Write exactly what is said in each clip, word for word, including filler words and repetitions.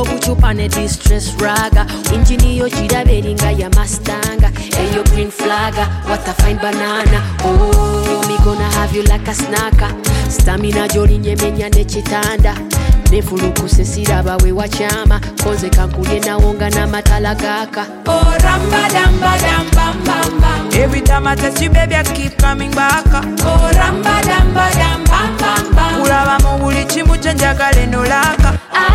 Yo buchupa ne distress raga. Injini yo chida beringa ya mastanga. Hey yo green flagger, what a fine banana. Oh, me gonna have you like a snacker. Stamina joli nyemenya ne chitanda. Nefuluku sesiraba we wachama. Konze kankulie na wonga na matalagaka. Oh, ramba damba damba bamba. Every time I touch you, baby, I keep coming back. Oh, ramba damba damba bamba. Ulaba mubuli chimu chanjagale no laka. I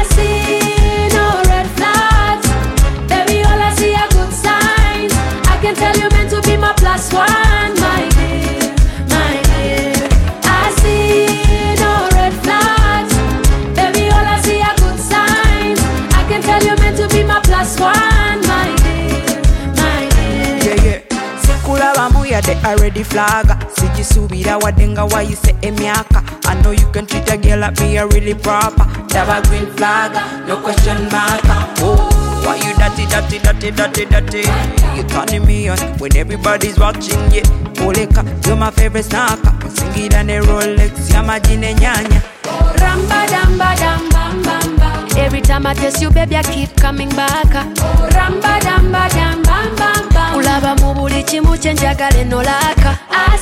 see no red flags. Baby, all I see are good signs. I can tell you meant to be my plus one, my dear, my dear. I see no red flags. Baby, all I see are good signs. I can tell you meant to be my plus one, my dear, my dear. Yeah, yeah. Sikulaba muya de already flagger. Sijisubira wadenga why you say emyaka. I know you can treat a girl like me a really proper. Daba green flagger, no question marker. Oh, why you dirty, dirty, dirty, dirty, dirty? You turning me on when everybody's watching, yeah. Poleka, you're my favorite snacker. Sing it on a Rolex, you're my gine nyanya. Ramba damba damba bamba. Every time I taste you, baby, I keep coming back. Ramba damba damba bamba. Ulaba mubuli chimu chenjagale no laka. I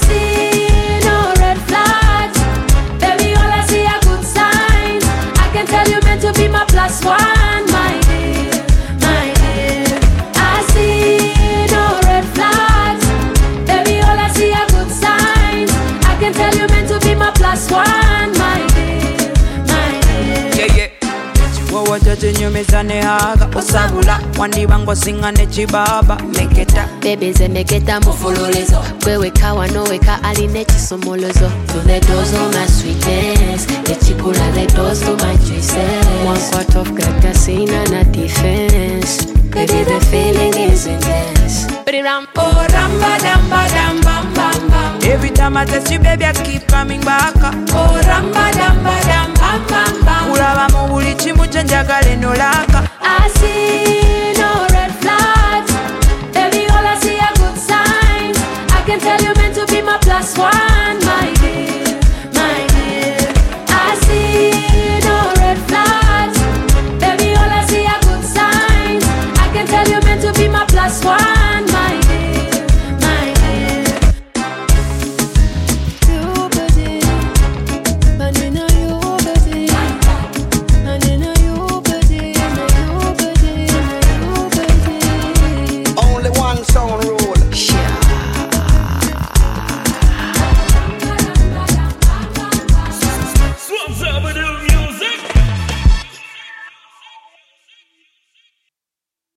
see no red flags. Baby, all I see are good signs. I can tell you meant to be my plus one, my dear, my dear. I see no red flags. Baby, all I see are good signs. I can tell you meant to be my plus one, my dear, my dear. Yeah, yeah. Chihuahua chache nyumisa ne haga. Osabula, wandi bango singa ne chibaba. Meketa. Baby ze meketa mufululizo. Kwewe kawa no weka aline chisomolozo. To the doors of my sweetness. The chikula the doors to my juices. One quart of gagasina na defense. Baby the feeling is intense. Oh, ramba damba damba bamba. Every time I touch you, baby, I keep coming back. Oh, ramba damba damba bamba. Ulaba mubuli chimu chanjagale no laka. I see no red flags. Baby, all I see are good signs. I can tell you meant to be my plus one, my dear, my dear. I see no red flags. Baby, all I see are good signs. I can tell you meant to be my plus one, my dear, my dear. You body, and you know you body, and you know you body, and you body, and you body. Only one sound